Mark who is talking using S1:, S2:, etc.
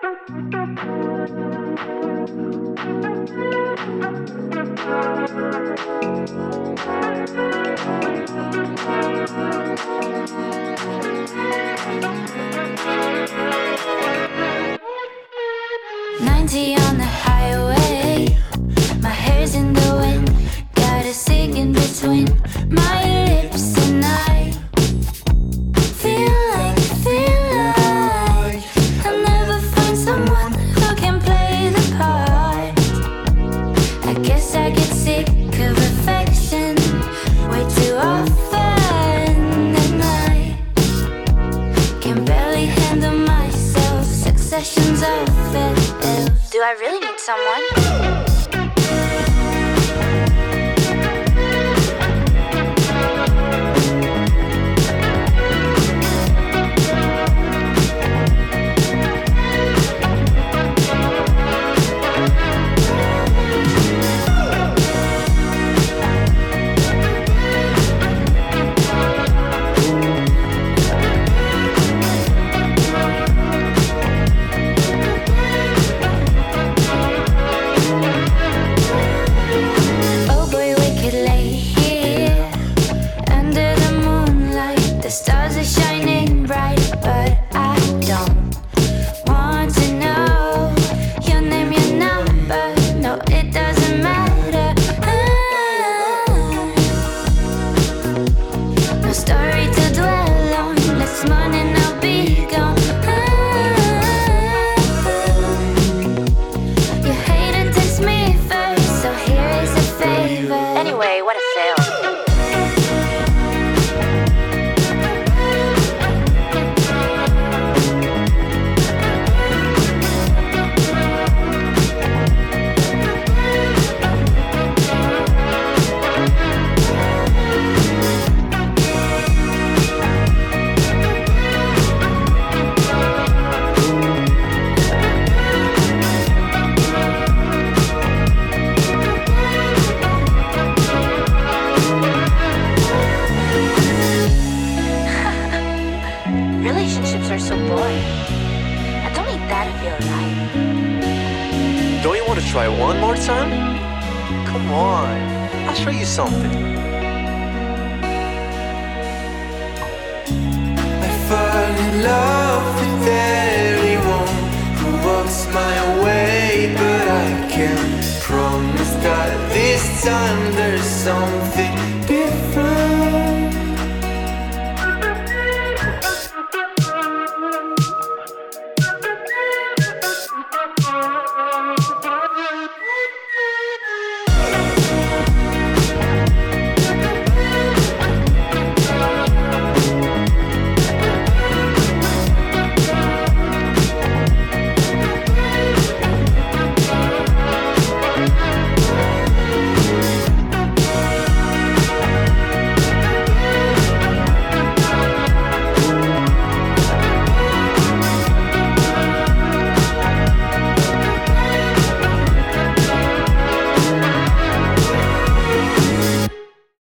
S1: On the highway, my hair's in the wind, got a cig in between my lips, and I feel like I'll never find someone who can play the part. I guess I get sick of affection way too often, and I can barely handle myself, successions of it. Do I really need someone?
S2: Try one more time? Come on, I'll show you something.
S3: I fall in love with everyone who walks my way, but I can't promise that this time there's something